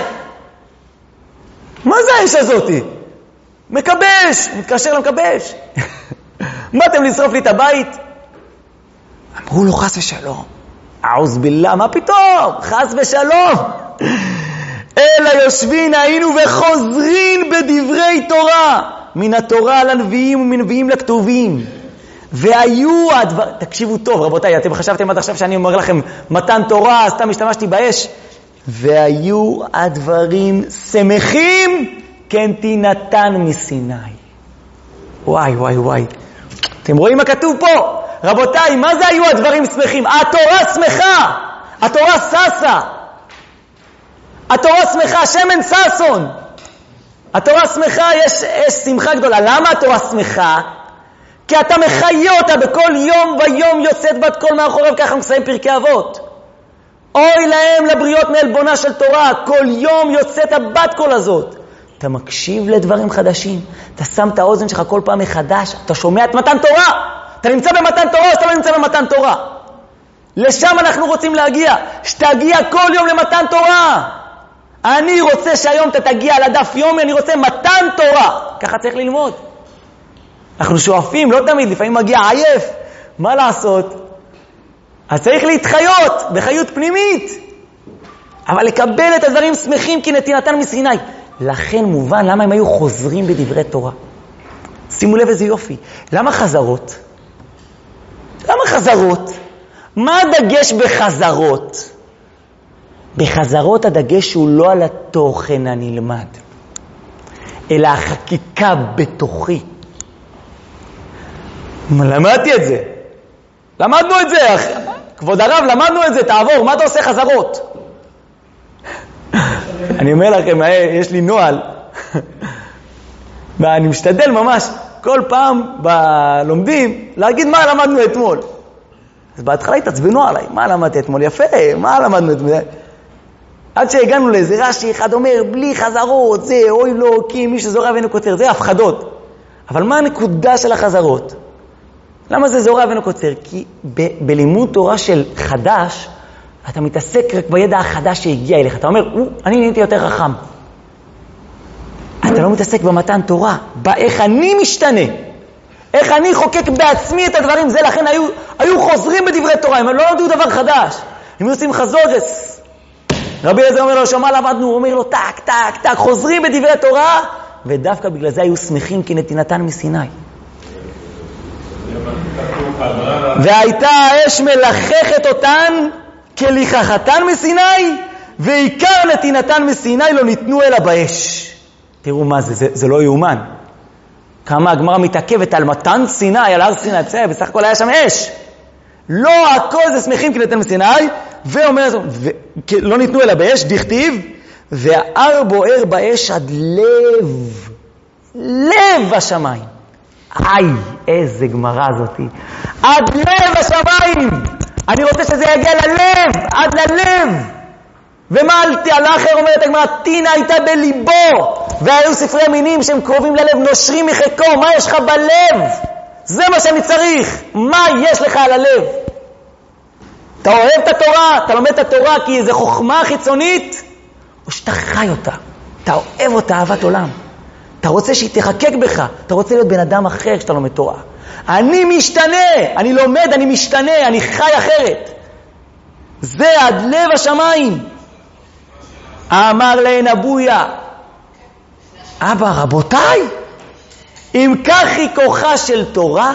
מה זה האש הזאתי? מקבש, מתקשר למקבש. באתם לשרוף לי את הבית? אמרו לו חס ושלום. עוז ביללה, מה פתאום? חס ושלום. אלא יושבין היינו וחוזרים בדברי תורה. מן התורה לנביאים ומנביאים לכתובים. והיו הדבר... תקשיבו טוב רבותיי, אתם חשבתם עד עכשיו שאני אומר לכם מתן תורה, סתם השתמשתי באש. והיו הדברים שמחים כנתינתן מסיני. וואי וואי וואי. אתם רואים מה כתוב פה? רבותיי, מה זה היו הדברים שמחים? התורה שמחה. התורה ססה. התורה שמחה, שמן ססון. התורה שמחה, יש, יש שמחה גדולה. למה התורה שמחה? כי אתה מחיה אותה בכל יום ויום יוצאת בת כל מאחוריו, ככה מסיים פרקי אבות. אוי להם לבריות מעלבונה של תורה, כל יום יוצאת הבת כל הזאת. אתה מקשיב לדברים חדשים, אתה שם את האוזן שלך כל פעם מחדש, אתה שומע את מתן תורה, אתה נמצא במתן תורה או שאתה לא נמצא במתן תורה. לשם אנחנו רוצים להגיע, שתגיע כל יום למתן תורה. אני רוצה שהיום אתה תגיע לדף יומי, אני רוצה מתן תורה. ככה צריך ללמוד. אנחנו שואפים, לא תמיד, לפעמים מגיע עייף, מה לעשות? אז צריך להתחיות בחיות פנימית, אבל לקבל את הדברים שמחים כנתינתן מסיני. לכן מובן למה הם היו חוזרים בדברי תורה. שימו לב איזה יופי. למה חזרות? למה חזרות? מה הדגש בחזרות? בחזרות הדגש הוא לא על התוכן הנלמד, אלא החקיקה בתוכי. למדתי את זה. למדנו את זה. כבוד הרב, למדנו את זה. תעבור, מה אתה עושה חזרות? אני אומר לכם, יש לי נועל. ואני משתדל ממש כל פעם בלומדים להגיד מה למדנו אתמול. אז בהתחלה התעצבנו עליי. מה למדתי אתמול? יפה, מה למדנו אתמול? עד שהגענו לאיזה רש"י אחד אומר, בלי חזרות, זה אוי לא, כי מי שזורע ואינו קוצר, זה הפחדות. אבל מה הנקודה של החזרות? למה זה זורע ואינו קוצר? כי ב- בלימוד תורה של חדש, אתה מתעסק רק בידע החדש שהגיע אליך. אתה אומר, אני נהייתי יותר חכם. אתה לא מתעסק במתן תורה, באיך אני משתנה. איך אני חוקק בעצמי את הדברים. זה לכן היו, היו חוזרים בדברי תורה, הם לא למדו דבר חדש. הם עושים חזורס. רבי אליעזר אומר לו, שמה למדנו? הוא אומר לו, טק, טק, טק, חוזרים בדברי תורה, ודווקא בגלל זה היו שמחים כי נתינתן מסיני. והייתה האש מלחכת אותן כליחכתן מסיני, ועיקר נתינתן מסיני לא ניתנו אלא באש. תראו מה זה, זה, זה לא יאומן. כמה הגמרא מתעכבת על מתן סיני, על הר סיני, בסדר, בסך הכל היה שם אש. לא הכל זה שמחים כי נתן מסיני, ואומר, לא ניתנו אלא באש, דכתיב, והאר בוער באש עד לב, לב השמיים. איי, איזה גמרא הזאת. עד לב השמיים. אני רוצה שזה יגיע ללב, עד ללב. ומה על האחר אומרת הגמרא, טינה הייתה בליבו, והיו ספרי מינים שהם קרובים ללב, נושרים מחיקו. מה יש לך בלב? זה מה שאני צריך. מה יש לך על הלב? אתה אוהב את התורה, אתה לומד את התורה כי זה חוכמה חיצונית, או שאתה חי אותה, אתה אוהב אותה אהבת עולם, אתה רוצה שהיא תחקק בך, אתה רוצה להיות בן אדם אחר כשאתה לומד תורה. אני משתנה, אני לומד, אני משתנה, אני חי אחרת. זה עד לב השמיים. אמר להן אבויה, אבא, רבותיי, אם כך היא כוחה של תורה,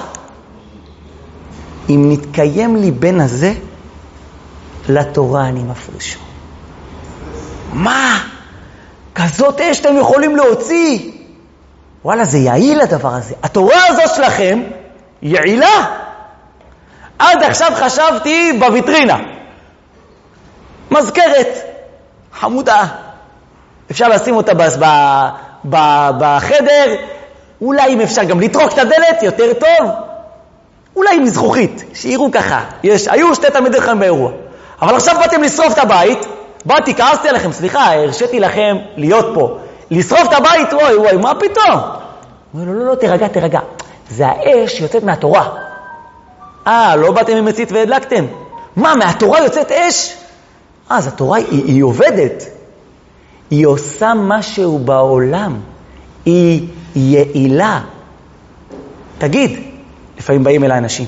אם נתקיים לי בין הזה, לתורה אני מפרישו. מה? כזאת אש אתם יכולים להוציא? וואלה, זה יעיל הדבר הזה. התורה הזאת שלכם יעילה. עד עכשיו חשבתי בוויטרינה. מזכרת. חמודה. אפשר לשים אותה בס, ב, ב, בחדר. אולי אם אפשר גם לטרוק את הדלת, יותר טוב. אולי מזכוכית, שיראו ככה. יש, היו שתי תלמידי חכמים באירוע. אבל עכשיו באתם לשרוף את הבית, באתי, כעסתי עליכם, סליחה, הרשיתי לכם להיות פה. לשרוף את הבית, וואי, וואי, מה פתאום? הוא אומר, לא, לא, לא, תרגע, תרגע. זה האש שיוצאת מהתורה. אה, לא באתם עם מצית והדלקתם? מה, מהתורה יוצאת אש? אה, אז התורה היא, היא עובדת. היא עושה משהו בעולם. היא יעילה. תגיד, לפעמים באים אל האנשים.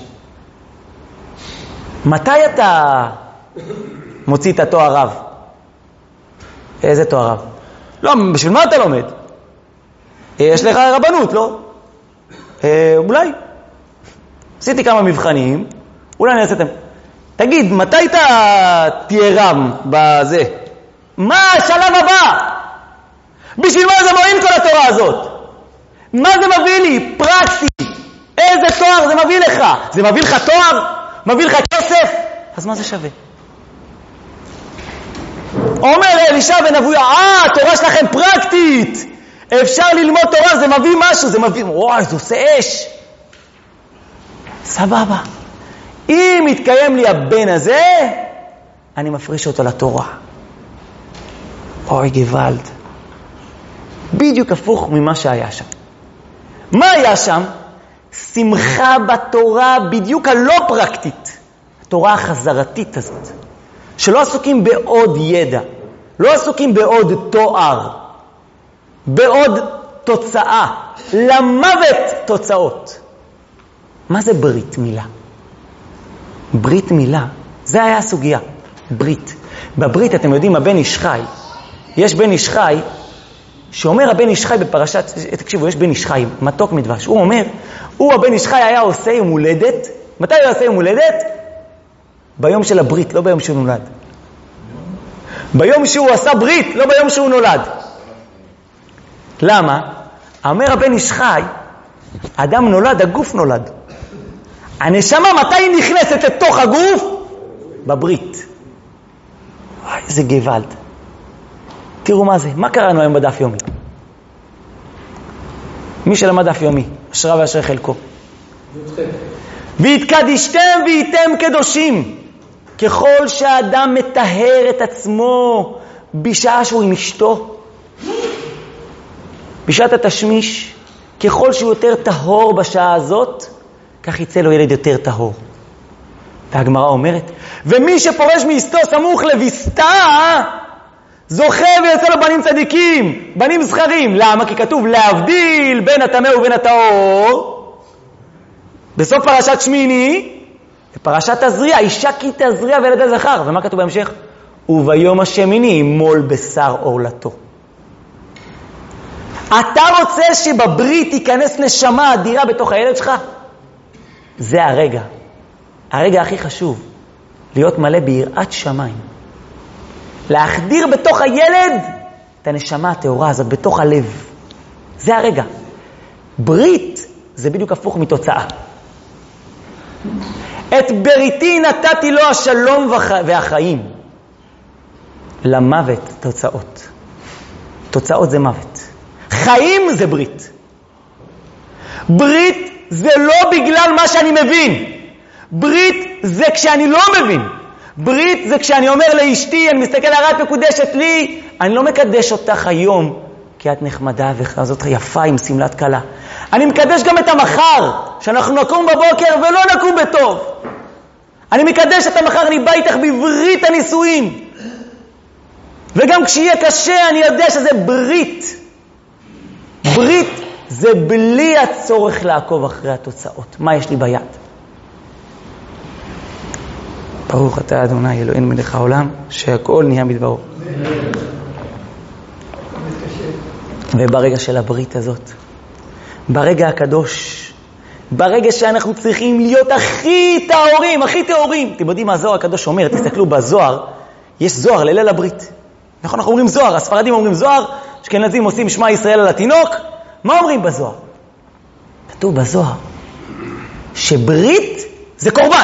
מתי אתה מוציא את התואר רב? איזה תואר רב? לא, בשביל מה אתה לומד? יש לך רבנות, לא? אה, אולי. עשיתי כמה מבחנים, אולי אני אעשיתם. תגיד, מתי אתה תהיה רב בזה? מה השלב הבא? בשביל מה זה מועיל כל התורה הזאת? מה זה מביא לי? פרקטי. איזה תואר זה מביא לך? זה מביא לך תואר? מביא לך כסף? אז מה זה שווה? אומר אלישע בן אבויה, אה, התורה שלכם פרקטית. אפשר ללמוד תורה, זה מביא משהו, זה מביא, וואי, זה עושה אש. סבבה. אם מתקיים לי הבן הזה, אני מפריש אותו לתורה. אוי, גוואלד. בדיוק הפוך ממה שהיה שם. מה היה שם? שמחה בתורה בדיוק הלא פרקטית. התורה החזרתית הזאת. שלא עסוקים בעוד ידע. לא עסוקים בעוד תואר. בעוד תוצאה. למוות תוצאות. מה זה ברית מילה? ברית מילה, זה היה הסוגיה. ברית. בברית אתם יודעים, הבן איש חי. יש בן איש חי שאומר הבן איש חי בפרשת, תקשיבו, יש בן איש חי, מתוק מדבש, הוא אומר, הוא הבן איש חי היה עושה יום הולדת, מתי הוא עושה יום הולדת? ביום של הברית, לא ביום שהוא נולד. ביום שהוא עשה ברית, לא ביום שהוא נולד. למה? אומר הבן איש חי, אדם נולד, הגוף נולד. הנשמה מתי היא נכנסת לתוך הגוף? בברית. וואי, איזה גוואלד. תראו מה זה, מה קראנו היום בדף יומי? מי שלמד דף יומי, אשרה ואשרי חלקו. והתקדישתם והייתם קדושים. ככל שהאדם מטהר את עצמו בשעה שהוא עם אשתו, בשעת התשמיש, ככל שהוא יותר טהור בשעה הזאת, כך יצא לו ילד יותר טהור. והגמרא אומרת, ומי שפורש מאשתו סמוך לביסתה, זוכה ויוצא לו בנים צדיקים, בנים זכרים. למה? כי כתוב להבדיל בין הטמא ובין הטהור. בסוף פרשת שמיני, בפרשת תזריע, אישה כי תזריע וילדה זכר. ומה כתוב בהמשך? וביום השמיני ימול בשר עורלתו. אתה רוצה שבברית ייכנס נשמה אדירה בתוך הילד שלך? זה הרגע. הרגע הכי חשוב. להיות מלא ביראת שמיים. להחדיר בתוך הילד את הנשמה התאורה הזאת, בתוך הלב. זה הרגע. ברית זה בדיוק הפוך מתוצאה. את בריתי נתתי לו השלום והחיים. למוות תוצאות. תוצאות זה מוות. חיים זה ברית. ברית זה לא בגלל מה שאני מבין. ברית זה כשאני לא מבין. ברית זה כשאני אומר לאשתי, אני מסתכל על את מקודשת לי, אני לא מקדש אותך היום, כי את נחמדה וזאת יפה עם סמלת קלה. אני מקדש גם את המחר, שאנחנו נקום בבוקר ולא נקום בטוב. אני מקדש את המחר, אני בא איתך בברית הנישואין. וגם כשיהיה קשה, אני יודע שזה ברית. ברית זה בלי הצורך לעקוב אחרי התוצאות. מה יש לי ביד? ברוך אתה אדוני אלוהינו מלך העולם, שהכל נהיה בדברו. וברגע של הברית הזאת, ברגע הקדוש, ברגע שאנחנו צריכים להיות הכי טהורים, הכי טהורים. אתם יודעים מה הזוהר הקדוש אומר? תסתכלו בזוהר, יש זוהר לליל הברית. נכון, אנחנו אומרים זוהר, הספרדים אומרים זוהר, אשכנזים עושים שמע ישראל על התינוק. מה אומרים בזוהר? כתוב בזוהר שברית זה קורבן.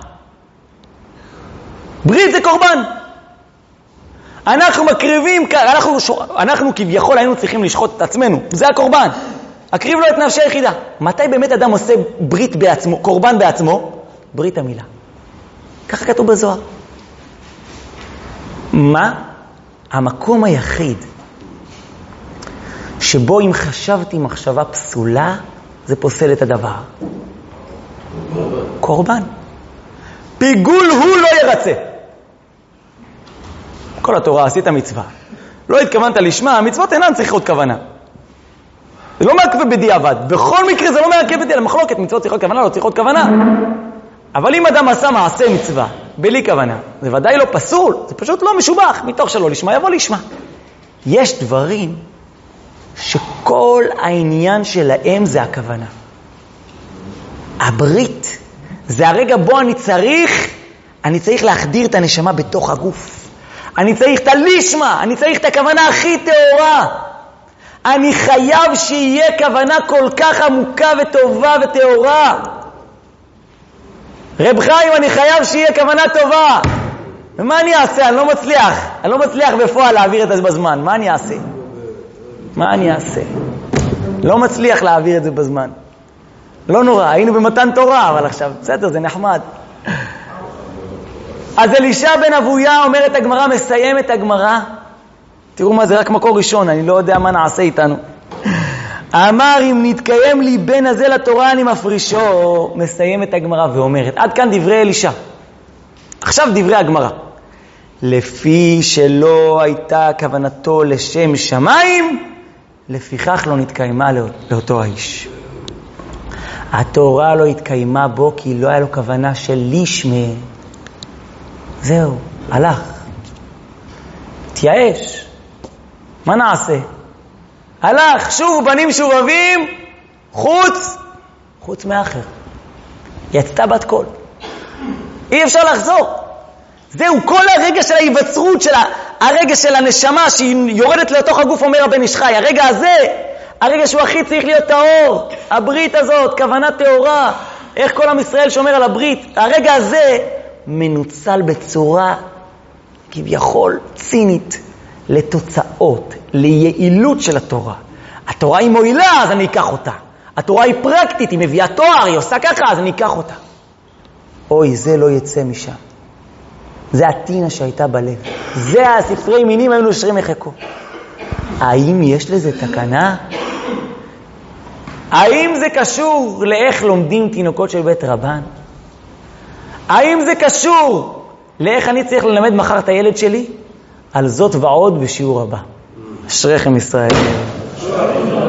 ברית זה קורבן. אנחנו מקריבים, אנחנו, אנחנו כביכול היינו צריכים לשחוט את עצמנו. זה הקורבן. הקריב לו את נפשי היחידה. מתי באמת אדם עושה ברית בעצמו, קורבן בעצמו? ברית המילה. ככה כתוב בזוהר. מה? המקום היחיד שבו אם חשבתי מחשבה פסולה, זה פוסל את הדבר. קורבן. פיגול הוא לא ירצה. כל התורה עשית מצווה. לא התכוונת לשמה, המצוות אינן צריכות כוונה. זה לא מעכב בדיעבד. בכל מקרה זה לא מעכב בדיעבד. למחלוקת מצוות צריכות כוונה, לא צריכות כוונה. אבל אם אדם עשה מעשה מצווה, בלי כוונה, זה ודאי לא פסול, זה פשוט לא משובח. מתוך שלא לשמה, יבוא לשמה. יש דברים שכל העניין שלהם זה הכוונה. הברית זה הרגע בו אני צריך, אני צריך להחדיר את הנשמה בתוך הגוף. אני צריך את הלישמה, אני צריך את הכוונה הכי טהורה. אני חייב שיהיה כוונה כל כך עמוקה וטובה וטהורה. רב חיים, אני חייב שיהיה כוונה טובה. ומה אני אעשה? אני לא מצליח. אני לא מצליח בפועל להעביר את זה בזמן. מה אני אעשה? מה אני אעשה? לא מצליח להעביר את זה בזמן. לא נורא, היינו במתן תורה, אבל עכשיו, בסדר, זה נחמד. אז אלישע בן אבויה אומרת הגמרא, מסיים את הגמרא. תראו מה, זה רק מקור ראשון, אני לא יודע מה נעשה איתנו. אמר, אם נתקיים לי בין הזה לתורה אני מפרישו. מסיים את הגמרא ואומרת, עד כאן דברי אלישע. עכשיו דברי הגמרא. לפי שלא הייתה כוונתו לשם שמיים, לפיכך לא נתקיימה לאותו האיש. התורה לא התקיימה בו כי לא היה לו כוונה של לישמה. זהו, הלך. תייאש. מה נעשה? הלך, שוב בנים שובבים, חוץ, חוץ מאחר. יצתה בת קול. אי אפשר לחזור. זהו, כל הרגע של ההיווצרות, של הרגע של הנשמה שהיא יורדת לתוך הגוף, אומר הבן איש חי. הרגע הזה, הרגע שהוא הכי צריך להיות טהור, הברית הזאת, כוונה טהורה, איך כל עם ישראל שומר על הברית. הרגע הזה מנוצל בצורה כביכול צינית לתוצאות, ליעילות של התורה. התורה היא מועילה, אז אני אקח אותה. התורה היא פרקטית, היא מביאה תואר, היא עושה ככה, אז אני אקח אותה. אוי, זה לא יצא משם. זה הטינה שהייתה בלב. זה הספרי מינים היו נושרים מחכו. האם יש לזה תקנה? האם זה קשור לאיך לומדים תינוקות של בית רבן? האם זה קשור לאיך אני צריך ללמד מחר את הילד שלי? על זאת ועוד בשיעור הבא. אשריכם ישראל.